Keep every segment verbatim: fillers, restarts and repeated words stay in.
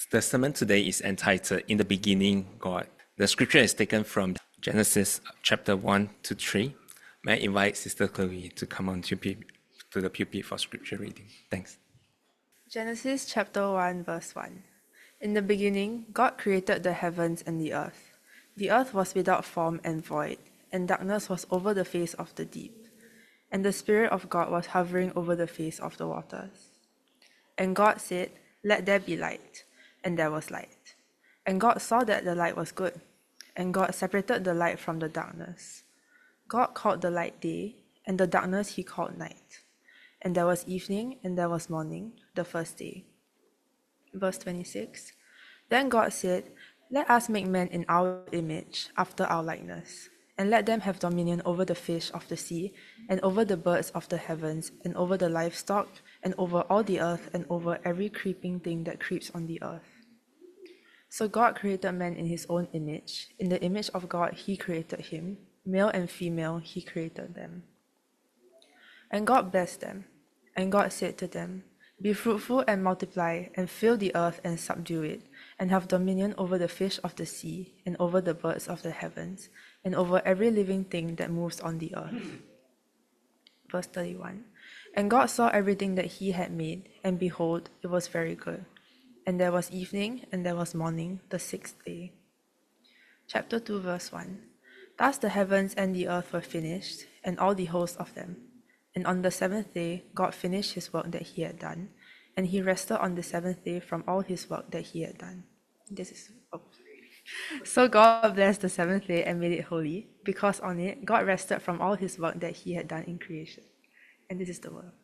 The sermon today is entitled In the Beginning, God. The scripture is taken from Genesis chapter one to three. May I invite Sister Chloe to come on to, to the pulpit for scripture reading. Thanks. Genesis chapter one verse one. In the beginning, God created the heavens and the earth. The earth was without form and void, and darkness was over the face of the deep. And the Spirit of God was hovering over the face of the waters. And God said, "Let there be light." And there was light. And God saw that the light was good. And God separated the light from the darkness. God called the light day, and the darkness he called night. And there was evening, and there was morning, the first day. Verse twenty-six. Then God said, "Let us make man in our image, after our likeness, and let them have dominion over the fish of the sea, and over the birds of the heavens, and over the livestock, and over all the earth, and over every creeping thing that creeps on the earth." So God created man in his own image. In the image of God he created him. Male and female he created them. And God blessed them. And God said to them, "Be fruitful and multiply, and fill the earth and subdue it, and have dominion over the fish of the sea, and over the birds of the heavens, and over every living thing that moves on the earth." Verse thirty-one. And God saw everything that he had made, and behold, it was very good. And there was evening, and there was morning, the sixth day. Chapter two, verse one. Thus the heavens and the earth were finished, and all the host of them. And on the seventh day, God finished his work that he had done, and he rested on the seventh day from all his work that he had done. This is oh, So God blessed the seventh day and made it holy, because on it God rested from all his work that he had done in creation. And this is the word of God.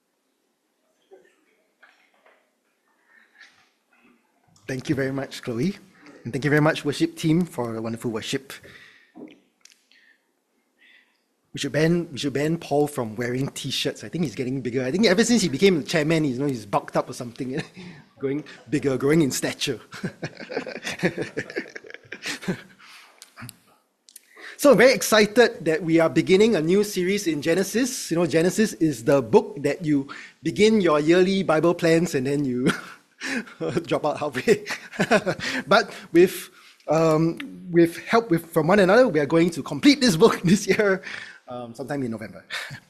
Thank you very much, Chloe. And thank you very much, worship team, for a wonderful worship. We should ban we should ban Paul from wearing t-shirts. I think he's getting bigger. I think ever since he became the chairman, he's, you know, he's bulked up or something, going bigger, growing in stature. So I'm very excited that we are beginning a new series in Genesis. You know, Genesis is the book that you begin your yearly Bible plans and then you drop out halfway. But with um, with help with, from one another, we are going to complete this book this year, um, sometime in November.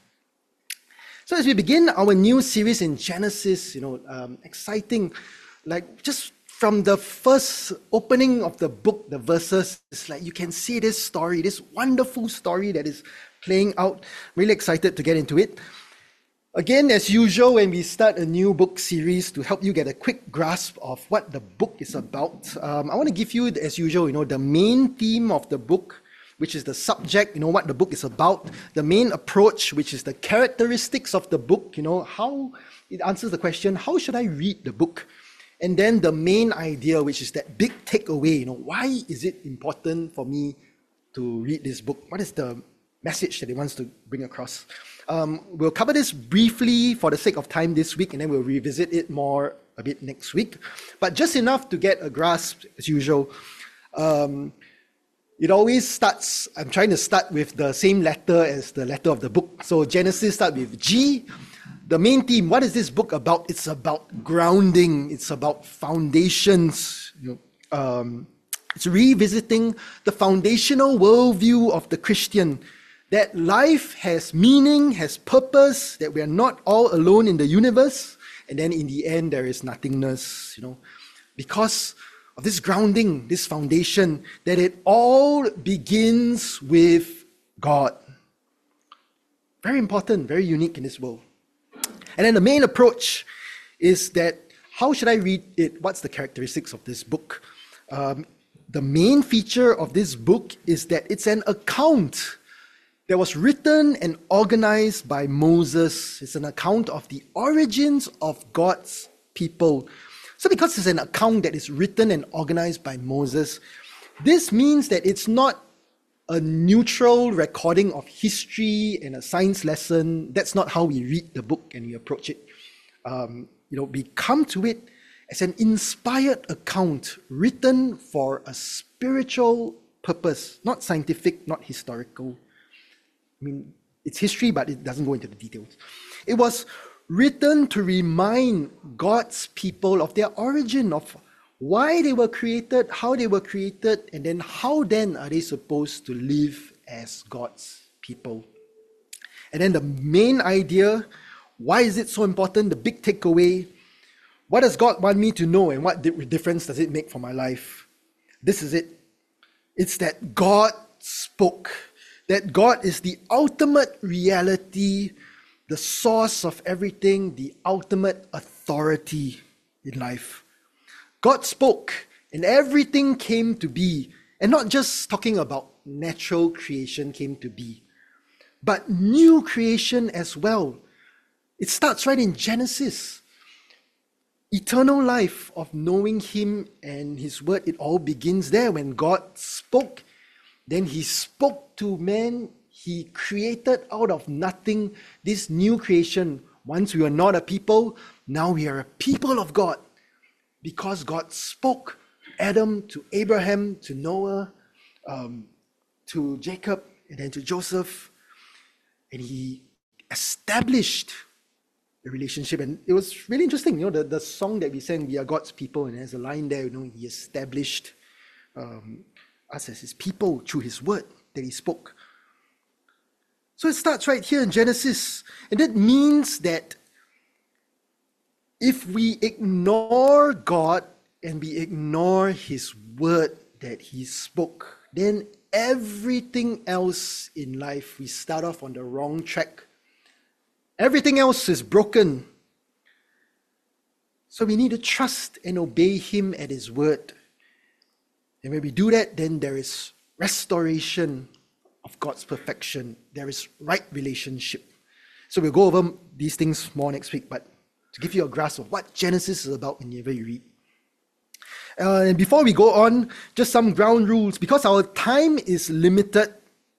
So as we begin our new series in Genesis, you know, um, exciting, like just from the first opening of the book, the verses, it's like you can see this story, this wonderful story that is playing out. Really excited to get into it. Again, as usual, when we start a new book series, to help you get a quick grasp of what the book is about, um, I want to give you, as usual, you know, the main theme of the book, which is the subject, you know, what the book is about, the main approach, which is the characteristics of the book, you know, how it answers the question, how should I read the book? And then the main idea, which is that big takeaway, you know, why is it important for me to read this book? What is the message that it wants to bring across? Um, we'll cover this briefly for the sake of time this week, and then we'll revisit it more a bit next week. But just enough to get a grasp, as usual. Um, it always starts, I'm trying to start with the same letter as the letter of the book. So Genesis starts with G. The main theme, what is this book about? It's about grounding. It's about foundations. You know, um, it's revisiting the foundational worldview of the Christian, that life has meaning, has purpose, that we are not all alone in the universe, and then in the end there is nothingness, you know, because of this grounding, this foundation, that it all begins with God. Very important, very unique in this world. And then the main approach is that, how should I read it? What's the characteristics of this book? Um, the main feature of this book is that it's an account that was written and organized by Moses. It's an account of the origins of God's people. So because it's an account that is written and organized by Moses, this means that it's not a neutral recording of history and a science lesson. That's not how we read the book and we approach it. Um, you know, we come to it as an inspired account written for a spiritual purpose, not scientific, not historical. I mean, it's history, but it doesn't go into the details. It was written to remind God's people of their origin, of why they were created, how they were created, and then how then are they supposed to live as God's people. And then the main idea, why is it so important, the big takeaway, what does God want me to know and what difference does it make for my life? This is it. It's that God spoke, that God is the ultimate reality, the source of everything, the ultimate authority in life. God spoke and everything came to be, and not just talking about natural creation came to be, but new creation as well. It starts right in Genesis. Eternal life of knowing Him and His word, it all begins there when God spoke. Then He spoke to man. He created out of nothing this new creation. Once we were not a people, now we are a people of God. Because God spoke Adam to Abraham, to Noah, um, to Jacob, and then to Joseph. And He established the relationship. And it was really interesting, you know, the, the song that we sang, We Are God's People, and there's a line there, you know, He established um, us as His people through His word that He spoke. So it starts right here in Genesis. And that means that if we ignore God and we ignore His word that He spoke, then everything else in life, we start off on the wrong track. Everything else is broken. So we need to trust and obey Him at His word. And when we do that, then there is restoration of God's perfection. There is right relationship. So we'll go over these things more next week, but to give you a grasp of what Genesis is about whenever you read. Uh, and before we go on, just some ground rules. Because our time is limited,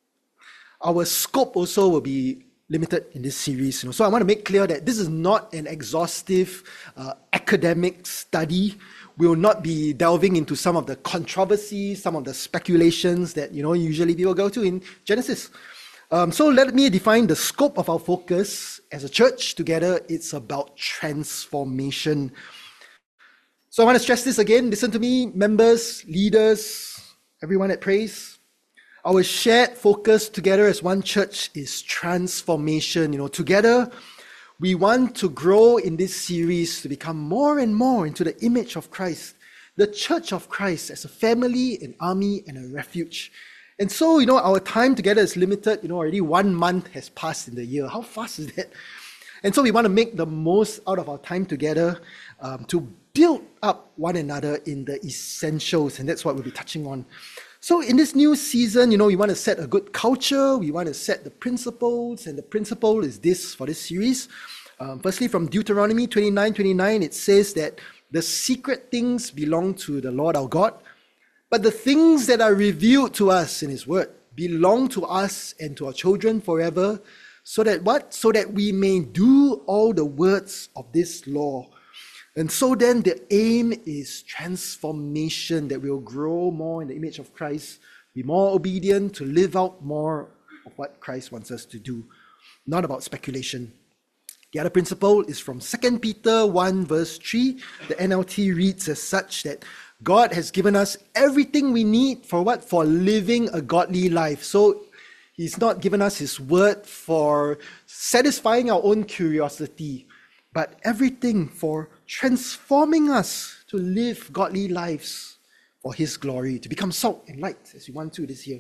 our scope also will be limited in this series. You know. So I want to make clear that this is not an exhaustive uh, academic study. We will not be delving into some of the controversies, some of the speculations that you know usually people go to in Genesis. Um, so let me define the scope of our focus as a church together. It's about transformation. So I want to stress this again. Listen to me, members, leaders, everyone at Praise. Our shared focus together as one church is transformation. You know, together we want to grow in this series to become more and more into the image of Christ, the church of Christ as a family, an army, and a refuge. And so, you know, our time together is limited. You know, already one month has passed in the year. How fast is that? And so we want to make the most out of our time together um, to build up one another in the essentials. And that's what we'll be touching on. So in this new season, you know, we want to set a good culture. We want to set the principles. And the principle is this for this series. Um, firstly, from Deuteronomy twenty-nine twenty-nine, it says that the secret things belong to the Lord our God. But the things that are revealed to us in His word belong to us and to our children forever, so that what? So that we may do all the words of this law. And so then the aim is transformation, that we'll grow more in the image of Christ, be more obedient, to live out more of what Christ wants us to do. Not about speculation. The other principle is from Second Peter one verse three. The N L T reads as such that God has given us everything we need for what? For living a godly life. So He's not given us His word for satisfying our own curiosity, but everything for transforming us to live godly lives for His glory, to become salt and light as we want to this year.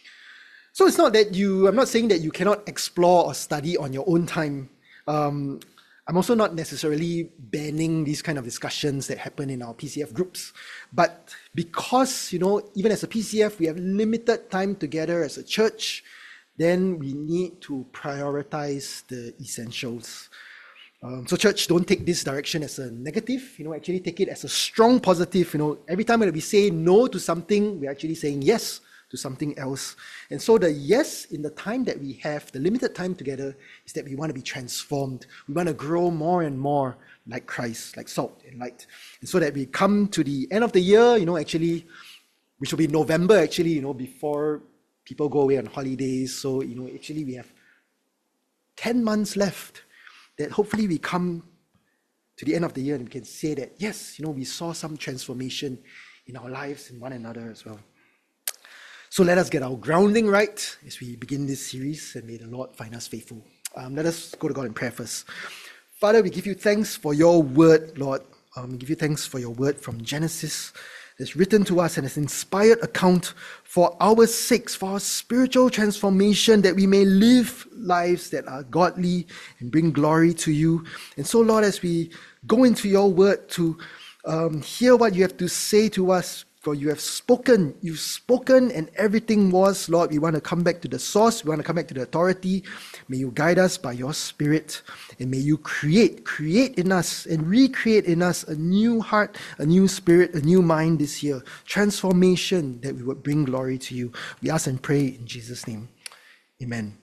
So it's not that you, I'm not saying that you cannot explore or study on your own time. Um, I'm also not necessarily banning these kind of discussions that happen in our P C F groups. But because, you know, even as a P C F, we have limited time together as a church, then we need to prioritize the essentials. Um, so church, don't take this direction as a negative, you know, actually take it as a strong positive. You know, every time that we say no to something, we're actually saying yes to something else. And so the yes in the time that we have, the limited time together, is that we want to be transformed. We want to grow more and more like Christ, like salt and light. And so that we come to the end of the year, you know, actually, which will be November actually, you know, before people go away on holidays. So, you know, actually we have ten months left, that hopefully we come to the end of the year and we can say that, yes, you know, we saw some transformation in our lives and one another as well. So let us get our grounding right as we begin this series, and may the Lord find us faithful. Um, let us go to God in prayer first. Father, we give you thanks for your word, Lord. Um, we give you thanks for your word from Genesis that's written to us and as inspired account for our sakes, for our spiritual transformation, that we may live lives that are godly and bring glory to you. And so, Lord, as we go into your word to um, hear what you have to say to us, for you have spoken, you've spoken, and everything was, Lord, we want to come back to the source, we want to come back to the authority. May you guide us by your Spirit, and may you create, create in us and recreate in us a new heart, a new spirit, a new mind this year. Transformation that we would bring glory to you. We ask and pray in Jesus' name. Amen.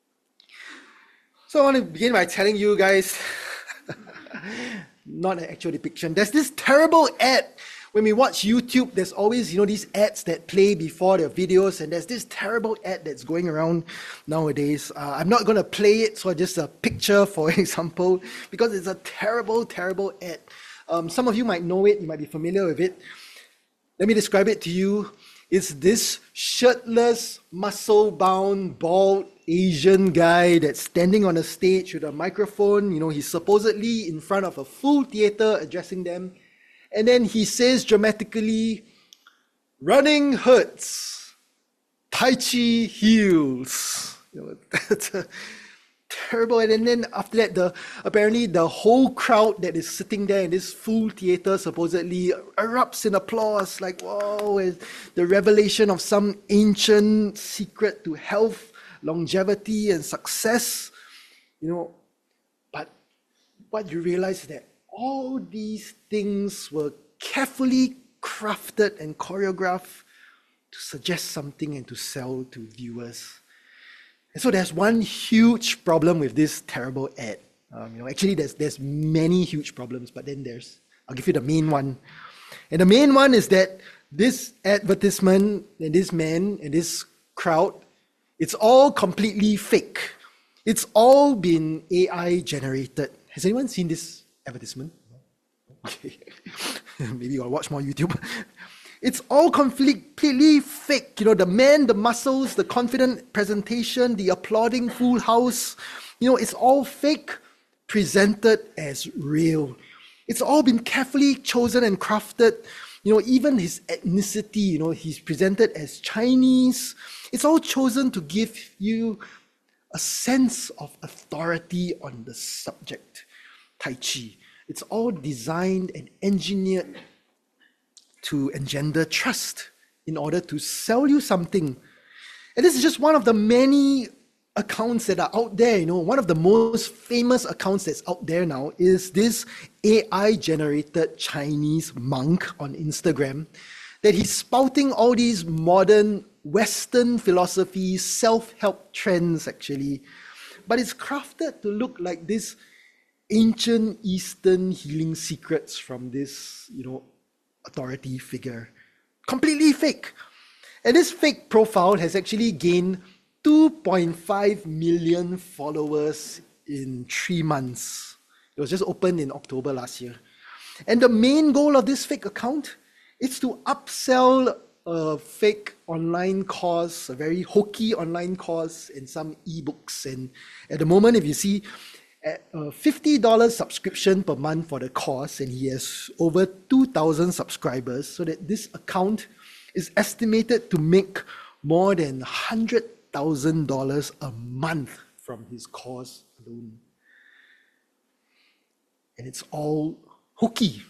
So I want to begin by telling you guys, not an actual depiction, there's this terrible ad. When we watch YouTube, there's always, you know, these ads that play before their videos, and there's this terrible ad that's going around nowadays. Uh, I'm not going to play it, so just a picture, for example, because it's a terrible, terrible ad. Um, some of you might know it, you might be familiar with it. Let me describe it to you. It's this shirtless, muscle-bound, bald Asian guy that's standing on a stage with a microphone. You know, he's supposedly in front of a full theater addressing them. And then he says dramatically, running hurts, Tai Chi heals. You know, that's a terrible. And then after that, the apparently the whole crowd that is sitting there in this full theater supposedly erupts in applause, like, whoa, the revelation of some ancient secret to health, longevity, and success. You know, but what you realize is that all these things were carefully crafted and choreographed to suggest something and to sell to viewers. And so there's one huge problem with this terrible ad. Um, you know, actually, there's there's many huge problems, but then there's, I'll give you the main one. And the main one is that this advertisement and this man and this crowd, it's all completely fake. It's all been A I generated. Has anyone seen this advertisement? Okay. Maybe I'll watch more YouTube. It's all completely fake. You know, the man, the muscles, the confident presentation, the applauding full house. You know, it's all fake, presented as real. It's all been carefully chosen and crafted. You know, even his ethnicity, you know, he's presented as Chinese. It's all chosen to give you a sense of authority on the subject. Tai Chi. It's all designed and engineered to engender trust in order to sell you something. And this is just one of the many accounts that are out there. You know, one of the most famous accounts that's out there now is this A I-generated Chinese monk on Instagram, that he's spouting all these modern Western philosophies, self-help trends actually, but it's crafted to look like this ancient Eastern healing secrets from this, you know, authority figure. Completely fake. And this fake profile has actually gained two point five million followers in three months. It was just opened in October last year. And the main goal of this fake account is to upsell a fake online course, a very hokey online course, and some ebooks. And at the moment, if you see, at a fifty dollars subscription per month for the course, and he has over two thousand subscribers, so that this account is estimated to make more than one hundred thousand dollars a month from his course alone. And it's all hooky.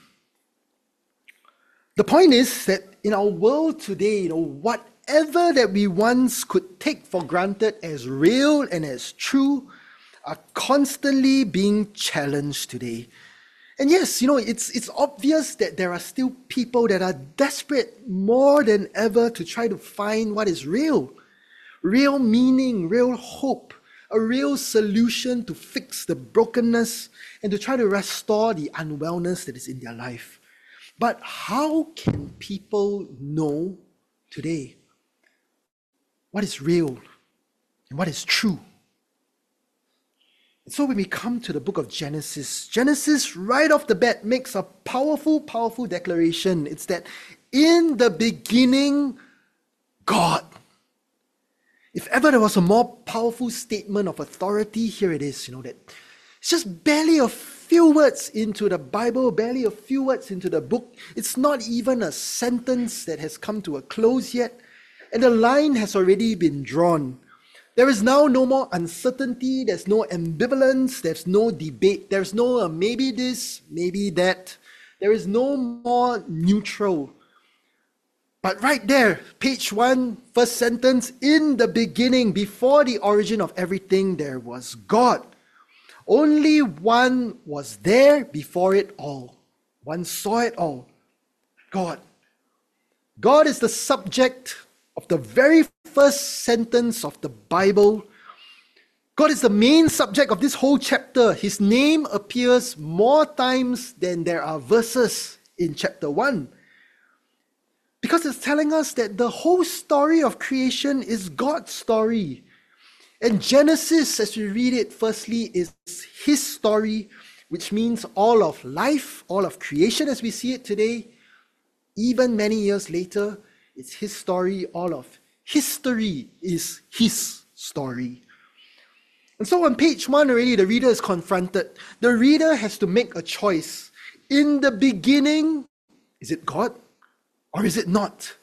The point is that in our world today, you know, whatever that we once could take for granted as real and as true are constantly being challenged today. And yes, you know, it's it's obvious that there are still people that are desperate more than ever to try to find what is real. Real meaning, real hope, a real solution to fix the brokenness and to try to restore the unwellness that is in their life. But how can people know today what is real and what is true? So when we come to the book of Genesis, Genesis right off the bat makes a powerful, powerful declaration. It's that in the beginning, God. If ever there was a more powerful statement of authority, here it is, you know, that it's just barely a few words into the Bible, barely a few words into the book. It's not even a sentence that has come to a close yet, and the line has already been drawn. There is now no more uncertainty, there's no ambivalence, there's no debate, there's no uh, maybe this, maybe that. There is no more neutral. But right there, page one, first sentence, in the beginning, before the origin of everything, there was God. Only one was there before it all. One saw it all. God. God is the subject of the very first sentence of the Bible. God is the main subject of this whole chapter. His name appears more times than there are verses in chapter one. Because it's telling us that the whole story of creation is God's story. And Genesis, as we read it, firstly, is his story, which means all of life, all of creation as we see it today, even many years later, it's his story. All of history is his story. And so on page one already, the reader is confronted. The reader has to make a choice. In the beginning, is it God? Or is it not?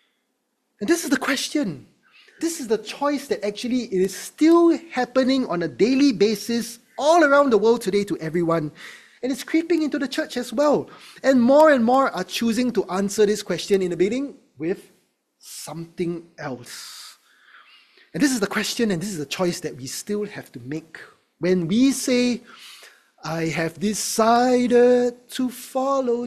And this is the question. This is the choice that actually is still happening on a daily basis all around the world today to everyone. And it's creeping into the church as well. And more and more are choosing to answer this question in the beginning with something else. And this is the question and this is the choice that we still have to make. When we say, I have decided to follow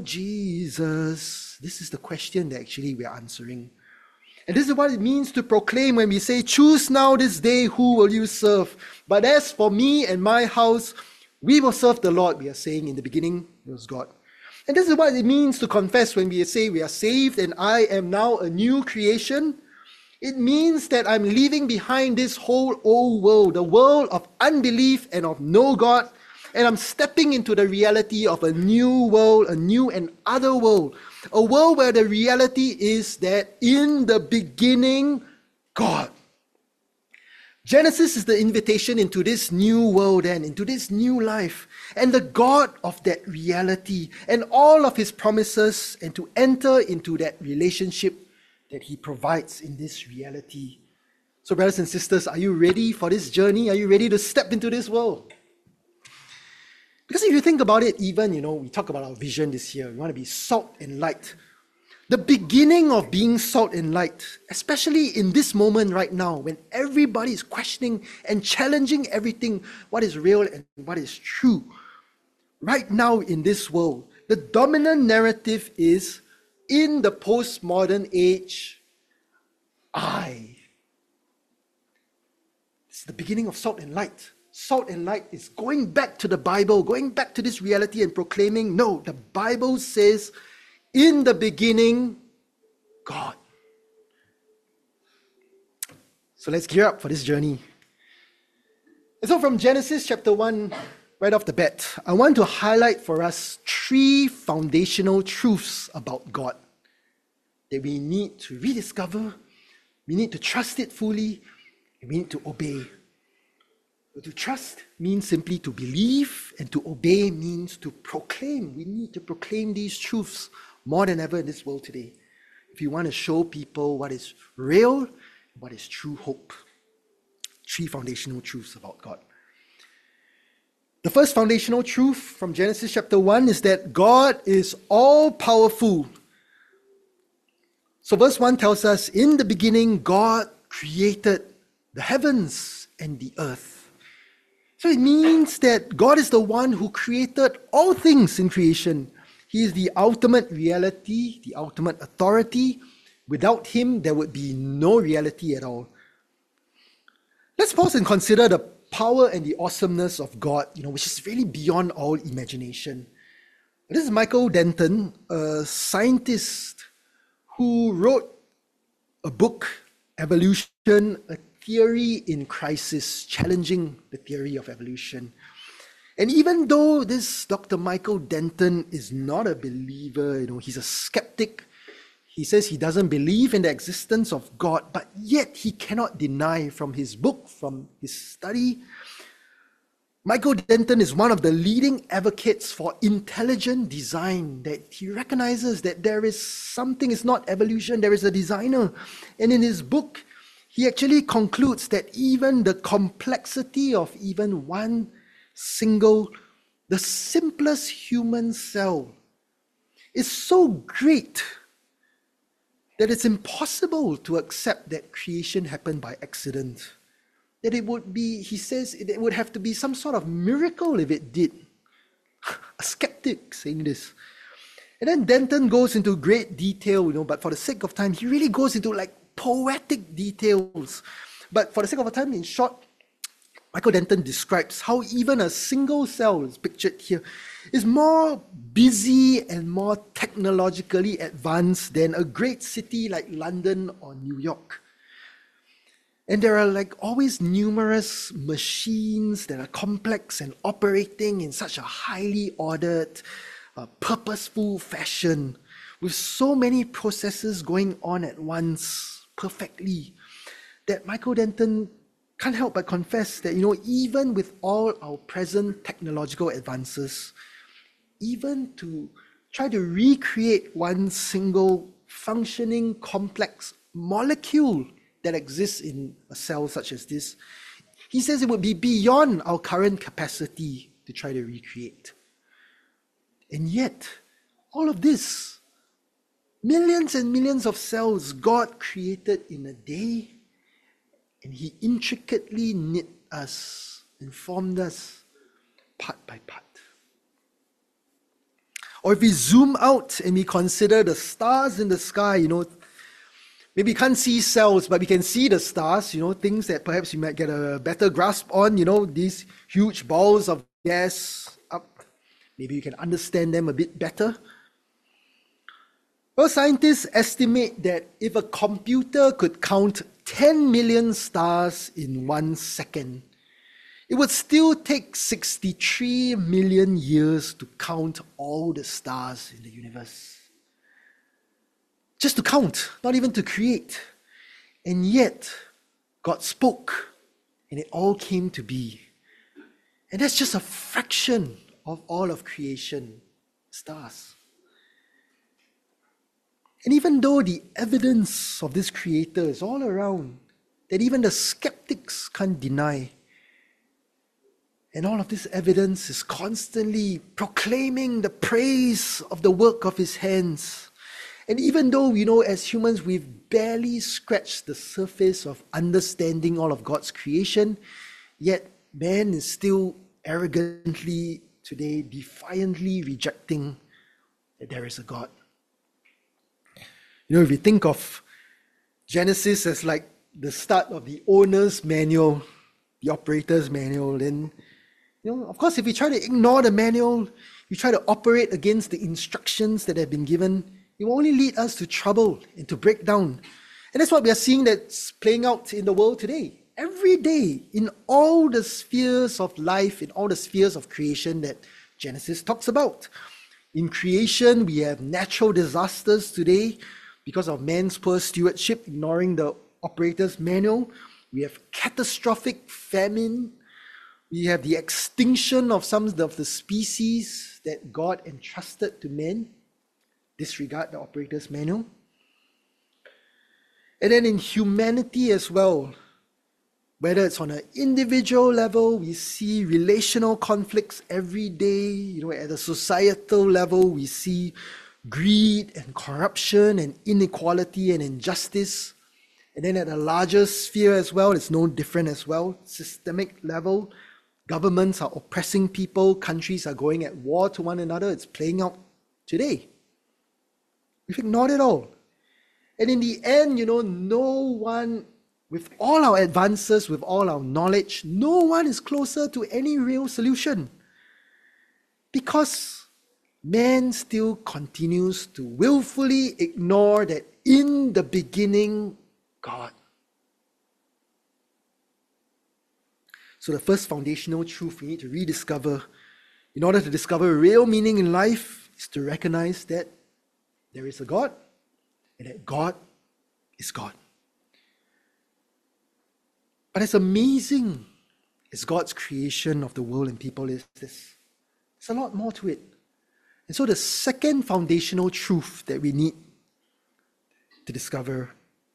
Jesus, this is the question that actually we are answering. And this is what it means to proclaim when we say, choose now this day who will you serve. But as for me and my house, we will serve the Lord. We are saying in the beginning, it was God. And this is what it means to confess when we say we are saved and I am now a new creation. It means that I'm leaving behind this whole old world, the world of unbelief and of no God, and I'm stepping into the reality of a new world, a new and other world, a world where the reality is that in the beginning, God. Genesis is the invitation into this new world and into this new life, and the God of that reality and all of his promises, and to enter into that relationship that he provides in this reality. So brothers and sisters, are you ready for this journey? Are you ready to step into this world? Because if you think about it, even, you know, we talk about our vision this year. We want to be salt and light. The beginning of being salt and light, especially in this moment right now, when everybody is questioning and challenging everything, what is real and what is true. Right now in this world, the dominant narrative is, in the postmodern age, I. It's the beginning of salt and light. Salt and light is going back to the Bible, going back to this reality and proclaiming, no, the Bible says, in the beginning, God. So let's gear up for this journey. And so from Genesis chapter one, right off the bat, I want to highlight for us three foundational truths about God that we need to rediscover, we need to trust it fully, and we need to obey. To trust means simply to believe, and to obey means to proclaim. We need to proclaim these truths more than ever in this world today, if you want to show people what is real, what is true hope. Three foundational truths about God. The first foundational truth from Genesis chapter one is that God is all-powerful. So verse one tells us, in the beginning, God created the heavens and the earth. So it means that God is the one who created all things in creation. He is the ultimate reality, the ultimate authority. Without him, there would be no reality at all. Let's pause and consider the power and the awesomeness of God, you know, which is really beyond all imagination. This is Michael Denton, a scientist who wrote a book, Evolution, a theory in crisis, challenging the theory of evolution. And even though this Doctor Michael Denton is not a believer, you know, he's a skeptic, he says he doesn't believe in the existence of God, but yet he cannot deny from his book, from his study, Michael Denton is one of the leading advocates for intelligent design, that he recognizes that there is something, it's not evolution, there is a designer. And in his book, he actually concludes that even the complexity of even one single, the simplest human cell is so great that it's impossible to accept that creation happened by accident. That it would be, he says, it would have to be some sort of miracle if it did. A skeptic saying this. And then Denton goes into great detail, you know, but for the sake of time, he really goes into like poetic details. But for the sake of time, in short, Michael Denton describes how even a single cell, is pictured here, is more busy and more technologically advanced than a great city like London or New York. And there are like always numerous machines that are complex and operating in such a highly ordered, uh, purposeful fashion, with so many processes going on at once perfectly, that Michael Denton can't help but confess that, you know, even with all our present technological advances, even to try to recreate one single functioning complex molecule that exists in a cell such as this, he says it would be beyond our current capacity to try to recreate. And yet, all of this, millions and millions of cells God created in a day, and he intricately knit us and formed us part by part. Or if we zoom out and we consider the stars in the sky, you know, maybe we can't see cells, but we can see the stars, you know, things that perhaps you might get a better grasp on, you know, these huge balls of gas up. Maybe you can understand them a bit better. Well, scientists estimate that if a computer could count ten million stars in one second, it would still take sixty-three million years to count all the stars in the universe. Just to count, not even to create. And yet, God spoke, and it all came to be. And that's just a fraction of all of creation, stars. And even though the evidence of this creator is all around, that even the skeptics can't deny, and all of this evidence is constantly proclaiming the praise of the work of his hands. And even though, you know, as humans, we've barely scratched the surface of understanding all of God's creation, yet man is still arrogantly, today, defiantly rejecting that there is a God. You know, if you think of Genesis as like the start of the owner's manual, the operator's manual, then, you know, of course, if we try to ignore the manual, we try to operate against the instructions that have been given, it will only lead us to trouble and to breakdown. And that's what we are seeing that's playing out in the world today. Every day, in all the spheres of life, in all the spheres of creation that Genesis talks about. In creation, we have natural disasters today because of man's poor stewardship, ignoring the operator's manual. We have catastrophic famine. We have the extinction of some of the species that God entrusted to men. Disregard the operator's manual. And then in humanity as well, whether it's on an individual level, we see relational conflicts every day. You know, at a societal level, we see greed and corruption and inequality and injustice. And then at a larger sphere as well, it's no different as well. Systemic level, governments are oppressing people, countries are going at war to one another. It's playing out today. We've ignored it all. And in the end, you know, no one, with all our advances, with all our knowledge, no one is closer to any real solution. Because man still continues to willfully ignore that in the beginning, God. So the first foundational truth we need to rediscover in order to discover real meaning in life, is to recognize that there is a God and that God is God. But as amazing as God's creation of the world and people is, this, there's a lot more to it. And so the second foundational truth that we need to discover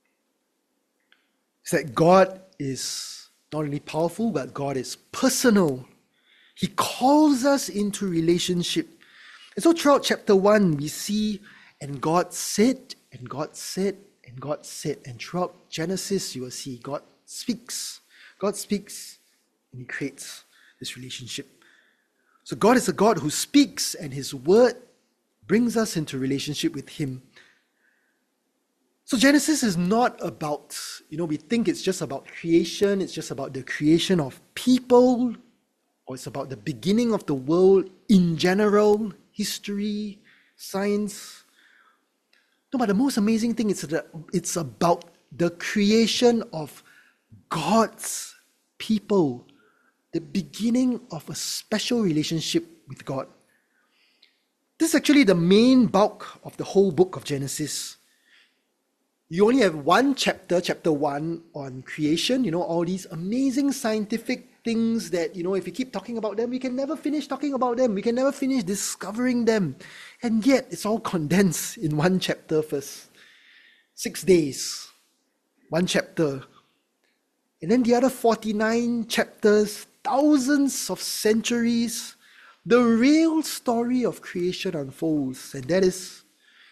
is that God is not only powerful, but God is personal. He calls us into relationship. And so throughout chapter one, we see, and God said, and God said, and God said. And throughout Genesis, you will see God speaks. God speaks, and He creates this relationship. So God is a God who speaks, and His word brings us into relationship with Him. So Genesis is not about, you know, we think it's just about creation, it's just about the creation of people, or it's about the beginning of the world in general, history, science. No, but the most amazing thing is that it's about the creation of God's people, the beginning of a special relationship with God. This is actually the main bulk of the whole book of Genesis. You only have one chapter, chapter one, on creation, you know, all these amazing scientific things that, you know, if we keep talking about them, we can never finish talking about them. We can never finish discovering them. And yet, it's all condensed in one chapter first. Six days, one chapter. And then the other forty-nine chapters, thousands of centuries, the real story of creation unfolds. And that is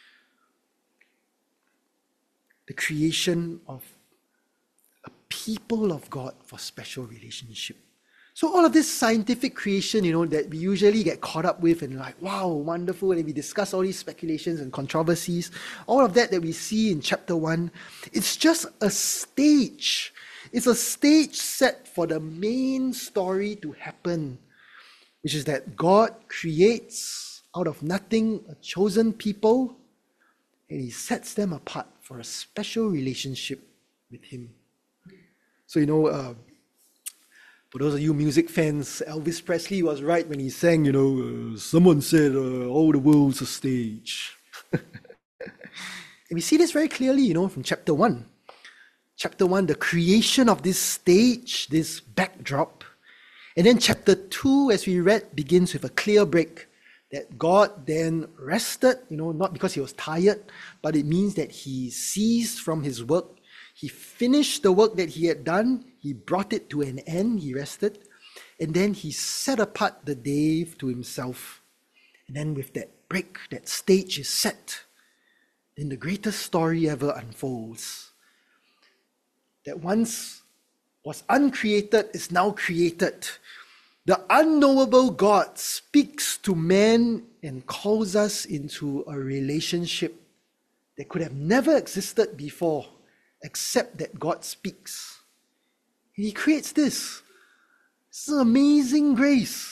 the creation of a people of God for special relationship. So all of this scientific creation, you know, that we usually get caught up with and like, wow, wonderful, and we discuss all these speculations and controversies, all of that that we see in chapter one, it's just a stage. It's a stage set for the main story to happen, which is that God creates out of nothing a chosen people, and He sets them apart for a special relationship with Him. So, you know, uh, for those of you music fans, Elvis Presley was right when he sang, you know, uh, someone said, uh, all the world's a stage. And we see this very clearly, you know, from chapter one. Chapter one, the creation of this stage, this backdrop. And then chapter two, as we read, begins with a clear break that God then rested, you know, not because He was tired, but it means that He ceased from His work. He finished the work that He had done. He brought it to an end. He rested. And then He set apart the day to Himself. And then with that break, that stage is set, then the greatest story ever unfolds. That once was uncreated is now created. The unknowable God speaks to man and calls us into a relationship that could have never existed before, except that God speaks. And He creates this. It's an amazing grace.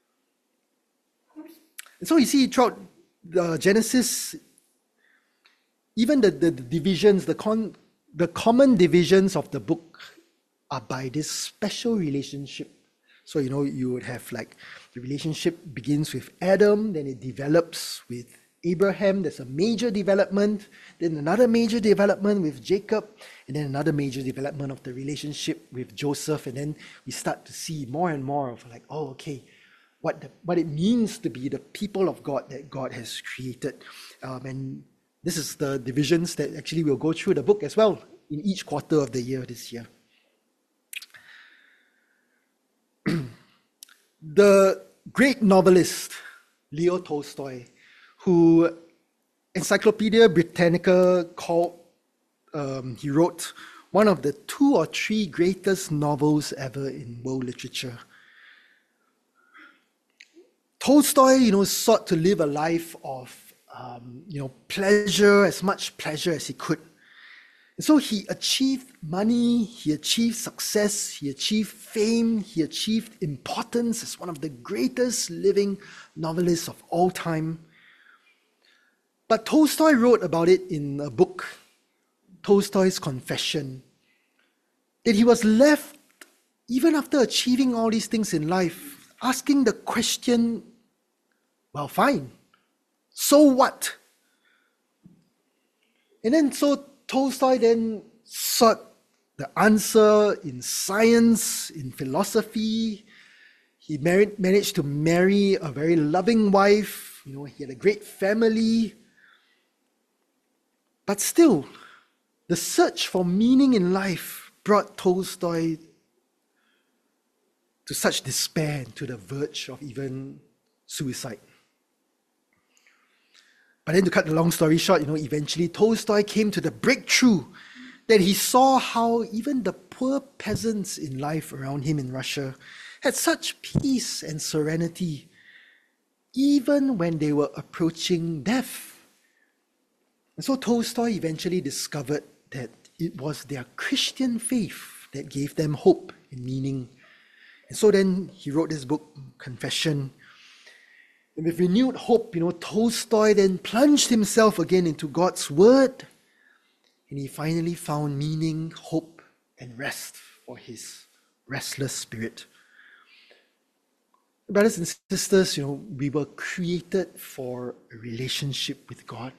And so you see throughout the Genesis, even the, the, the divisions, the, con, the common divisions of the book are by this special relationship. So, you know, you would have like the relationship begins with Adam, then it develops with Abraham. There's a major development, then another major development with Jacob, and then another major development of the relationship with Joseph. And then we start to see more and more of like, oh, okay, what the, what it means to be the people of God that God has created. Um, and this is the divisions that actually we'll go through the book as well in each quarter of the year this year. The great novelist Leo Tolstoy, who Encyclopedia Britannica called, um, he wrote one of the two or three greatest novels ever in world literature. Tolstoy, you know, sought to live a life of, um, you know, pleasure, as much pleasure as he could. And so he achieved money, he achieved success, he achieved fame, he achieved importance as one of the greatest living novelists of all time. But Tolstoy wrote about it in a book, Tolstoy's Confession, that he was left, even after achieving all these things in life, asking the question, Well, fine. So what? And then so Tolstoy then sought the answer in science, in philosophy. He married, managed to marry a very loving wife. You know, he had a great family. But still, the search for meaning in life brought Tolstoy to such despair and to the verge of even suicide. But then to cut the long story short, you know, eventually Tolstoy came to the breakthrough that he saw how even the poor peasants in life around him in Russia had such peace and serenity, even when they were approaching death. And so Tolstoy eventually discovered that it was their Christian faith that gave them hope and meaning. And so then he wrote this book, Confession. And with renewed hope, you know, Tolstoy then plunged himself again into God's word, and he finally found meaning, hope, and rest for his restless spirit. Brothers and sisters, you know, we were created for a relationship with God.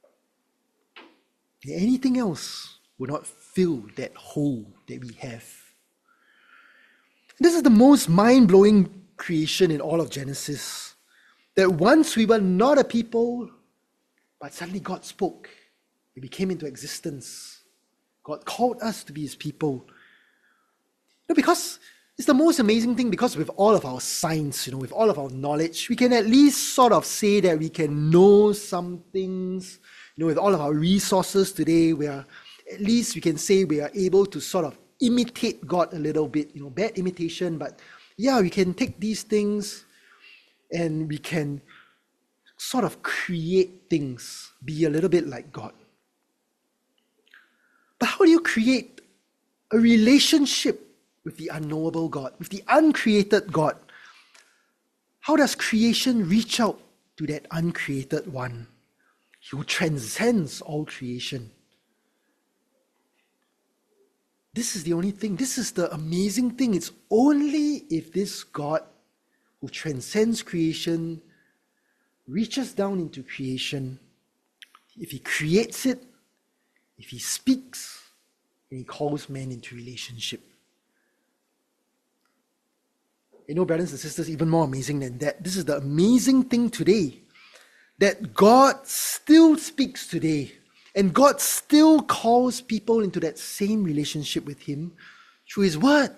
Anything else will not fill that hole that we have. This is the most mind-blowing creation in all of Genesis. That once we were not a people, but suddenly God spoke. We became into existence. God called us to be his people. You know, because it's the most amazing thing, because with all of our science, you know, with all of our knowledge, we can at least sort of say that we can know some things. You know, with all of our resources today, we are, at least we can say we are able to sort of imitate God a little bit. You know, bad imitation, but yeah, we can take these things and we can sort of create things, be a little bit like God. But how do you create a relationship with the unknowable God, with the uncreated God? How does creation reach out to that uncreated one who transcends all creation? This is the only thing, this is the amazing thing. It's only if this God who transcends creation reaches down into creation, if he creates it, if he speaks, and he calls man into relationship. You know, brothers and sisters, even more amazing than that, this is the amazing thing today, that God still speaks today, and God still calls people into that same relationship with him through his word.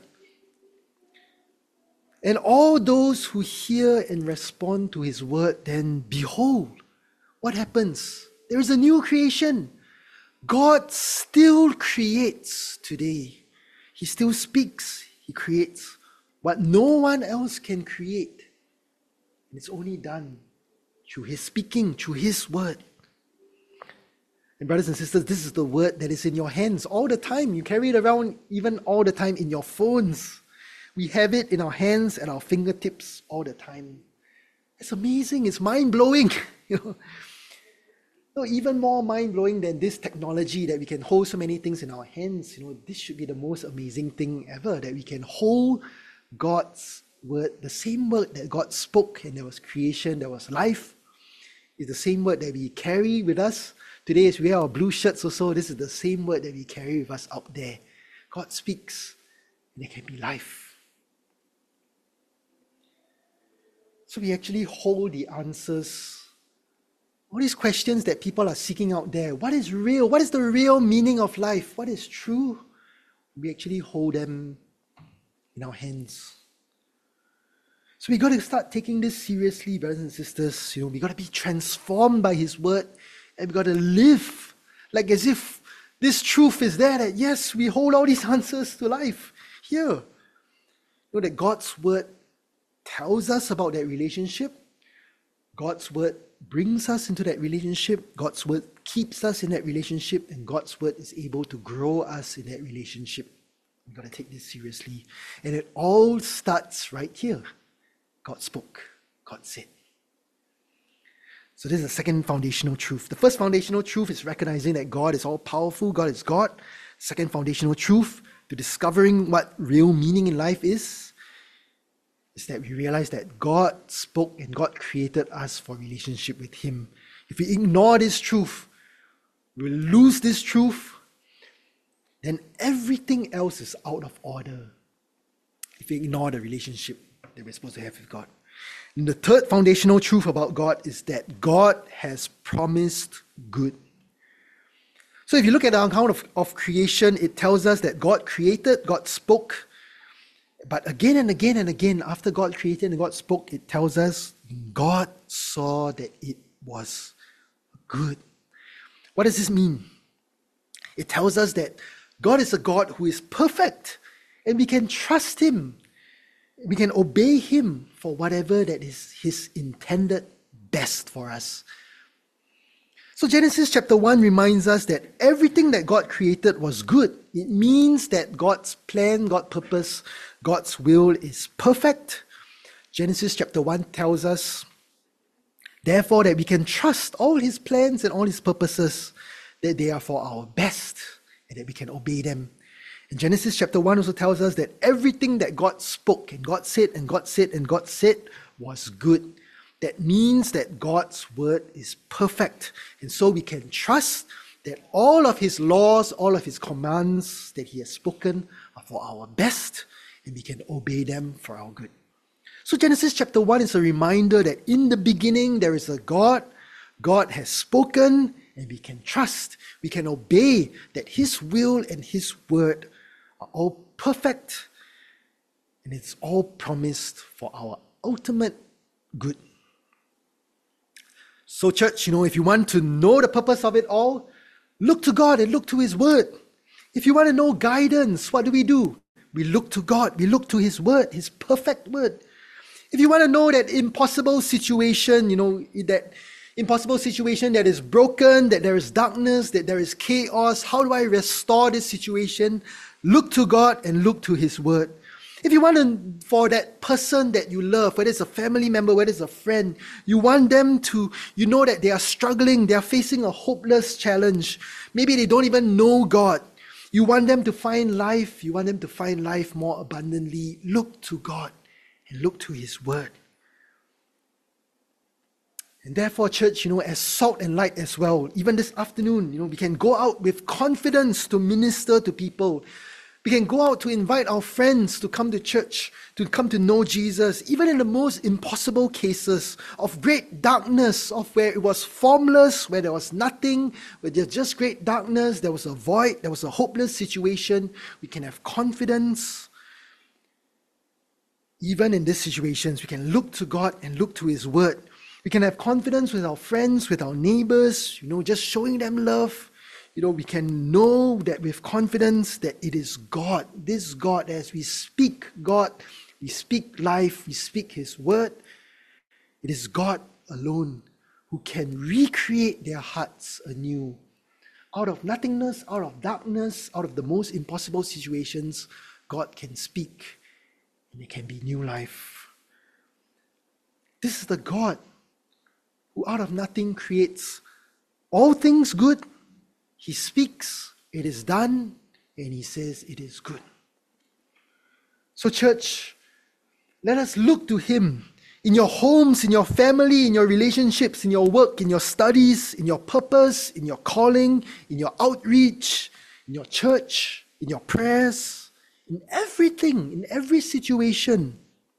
And all those who hear and respond to his word, then behold, what happens? There is a new creation. God still creates today. He still speaks. He creates what no one else can create. And it's only done through his speaking, through his word. And brothers and sisters, this is the word that is in your hands all the time. You carry it around even all the time in your phones. We have it in our hands and our fingertips all the time. It's amazing. It's mind-blowing. You know? No, even more mind-blowing than this technology that we can hold so many things in our hands. You know, this should be the most amazing thing ever, that we can hold God's word, the same word that God spoke, and there was creation, there was life, is the same word that we carry with us. Today, as we wear our blue shirts also, this is the same word that we carry with us out there. God speaks, and there can be life. So we actually hold the answers. All these questions that people are seeking out there. What is real? What is the real meaning of life? What is true? We actually hold them in our hands. So we got to start taking this seriously, brothers and sisters. You know, we got to be transformed by his word, and we got to live like as if this truth is there, that yes, we hold all these answers to life here. You know, that God's word tells us about that relationship. God's word brings us into that relationship. God's word keeps us in that relationship, and God's word is able to grow us in that relationship. We've got to take this seriously. And it all starts right here. God spoke. God said. So this is the second foundational truth. The first foundational truth is recognizing that God is all-powerful. God is God. Second foundational truth to discovering what real meaning in life is is that we realize that God spoke and God created us for relationship with Him. If we ignore this truth, we will lose this truth, then everything else is out of order. If we ignore the relationship that we're supposed to have with God. And the third foundational truth about God is that God has promised good. So if you look at the account of, of creation, it tells us that God created, God spoke. But again and again and again, after God created and God spoke, it tells us God saw that it was good. What does this mean? It tells us that God is a God who is perfect, and we can trust Him. We can obey Him for whatever that is His intended best for us. So Genesis chapter one reminds us that everything that God created was good. It means that God's plan, God's purpose, God's will is perfect. Genesis chapter one tells us, therefore, that we can trust all His plans and all His purposes, that they are for our best and that we can obey them. And Genesis chapter one also tells us that everything that God spoke and God said and God said and God said was good. That means that God's word is perfect. And so we can trust that all of His laws, all of His commands that He has spoken are for our best, and we can obey them for our good. So Genesis chapter one is a reminder that in the beginning there is a God, God has spoken, and we can trust, we can obey that His will and His word are all perfect, and it's all promised for our ultimate good. So church, you know, if you want to know the purpose of it all, look to God and look to His word. If you want to know guidance, what do we do? We look to God, we look to His word, His perfect word. If you want to know that impossible situation, you know, that impossible situation that is broken, that there is darkness, that there is chaos, how do I restore this situation? Look to God and look to His word. If you want to, for that person that you love, whether it's a family member, whether it's a friend, you want them to, you know that they are struggling, they are facing a hopeless challenge. Maybe they don't even know God. You want them to find life, you want them to find life more abundantly. Look to God and look to His word. And therefore, church, you know, as salt and light as well, even this afternoon, you know, we can go out with confidence to minister to people. We can go out to invite our friends to come to church, to come to know Jesus, even in the most impossible cases of great darkness, of where it was formless, where there was nothing, where there's just great darkness, there was a void, there was a hopeless situation. We can have confidence. Even in these situations, we can look to God and look to His word. We can have confidence with our friends, with our neighbors, you know, just showing them love. You know, we can know that with confidence that it is God, this God, as we speak God, we speak life, we speak His word. It is God alone who can recreate their hearts anew. Out of nothingness, out of darkness, out of the most impossible situations, God can speak, and it can be new life. This is the God who out of nothing creates all things good. He speaks, it is done, and He says it is good. So church, let us look to Him in your homes, in your family, in your relationships, in your work, in your studies, in your purpose, in your calling, in your outreach, in your church, in your prayers, in everything, in every situation.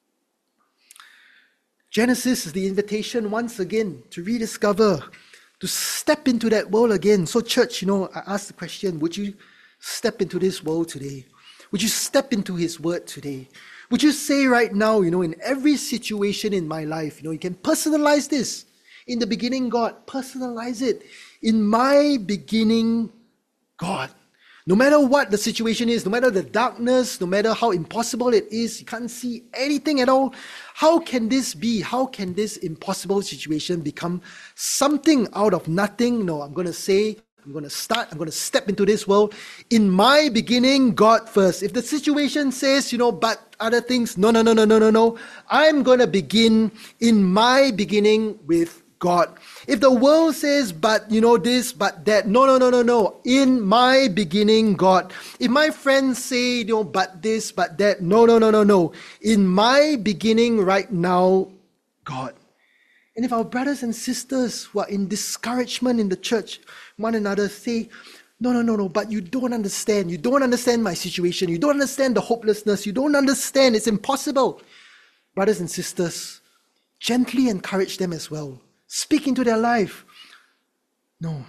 Genesis is the invitation once again to rediscover, to step into that world again. So church, you know, I ask the question, would you step into this world today? Would you step into His word today? Would you say right now, you know, in every situation in my life, you know, you can personalize this. In the beginning, God, personalize it. In my beginning, God. No matter what the situation is, no matter the darkness, no matter how impossible it is, you can't see anything at all. How can this be? How can this impossible situation become something out of nothing? No, I'm going to say, I'm going to start, I'm going to step into this world. In my beginning, God first. If the situation says, you know, but other things, no, no, no, no, no, no, no. I'm going to begin in my beginning with God. If the world says, but you know this, but that, no, no, no, no, no. In my beginning, God. If my friends say, you know, but this, but that, no, no, no, no, no. In my beginning right now, God. And if our brothers and sisters who are in discouragement in the church, one another say, no, no, no, no, but you don't understand. You don't understand my situation. You don't understand the hopelessness. You don't understand. It's impossible. Brothers and sisters, gently encourage them as well. Speak into their life. No.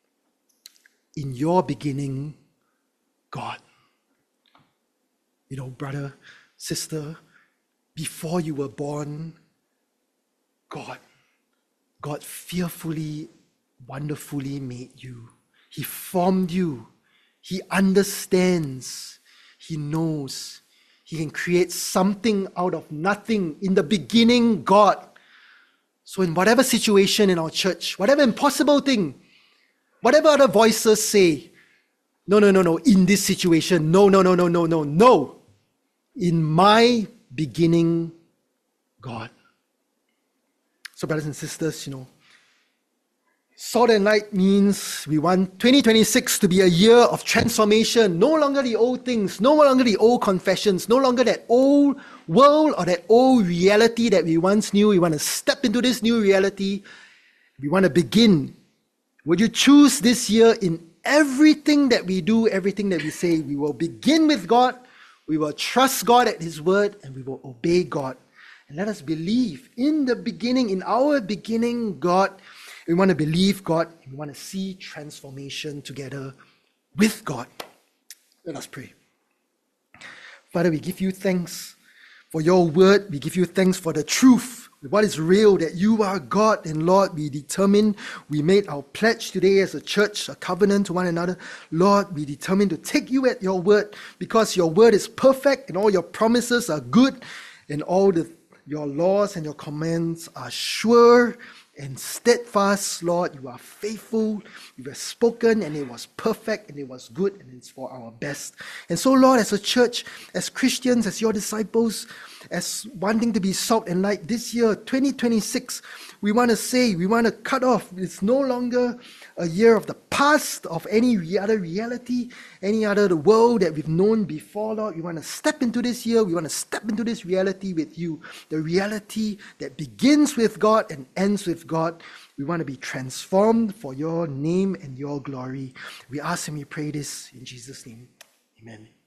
In your beginning, God. You know, brother, sister, before you were born, God. God fearfully, wonderfully made you. He formed you. He understands. He knows. He can create something out of nothing. In the beginning, God. So in whatever situation in our church, whatever impossible thing, whatever other voices say, no, no, no, no, in this situation, no, no, no, no, no, no, no. In my beginning, God. So brothers and sisters, you know, Salt and Light means we want twenty twenty-six to be a year of transformation. No longer the old things, no longer the old confessions, no longer that old world or that old reality that we once knew. We want to step into this new reality. We want to begin. Would you choose this year in everything that we do, everything that we say? We will begin with God, we will trust God at His word, and we will obey God. And let us believe in the beginning, in our beginning, God. We want to believe God. We want to see transformation together with God. Let us pray. Father, we give you thanks for your word. We give you thanks for the truth, what is real, that you are God. And Lord, we determine, we made our pledge today as a church, a covenant to one another. Lord, we determine to take you at your word, because your word is perfect and all your promises are good, and all the, your laws and your commands are sure and steadfast. Lord, you are faithful. You have spoken, and it was perfect, and it was good, and it's for our best. And so, Lord, as a church, as Christians, as your disciples, as wanting to be salt and light this year, twenty twenty-six, we want to say, we want to cut off. It's no longer a year of the past, of any other reality, any other world that we've known before, Lord. We want to step into this year. We want to step into this reality with you, the reality that begins with God and ends with God. We want to be transformed for your name and your glory. We ask and we pray this in Jesus' name. Amen.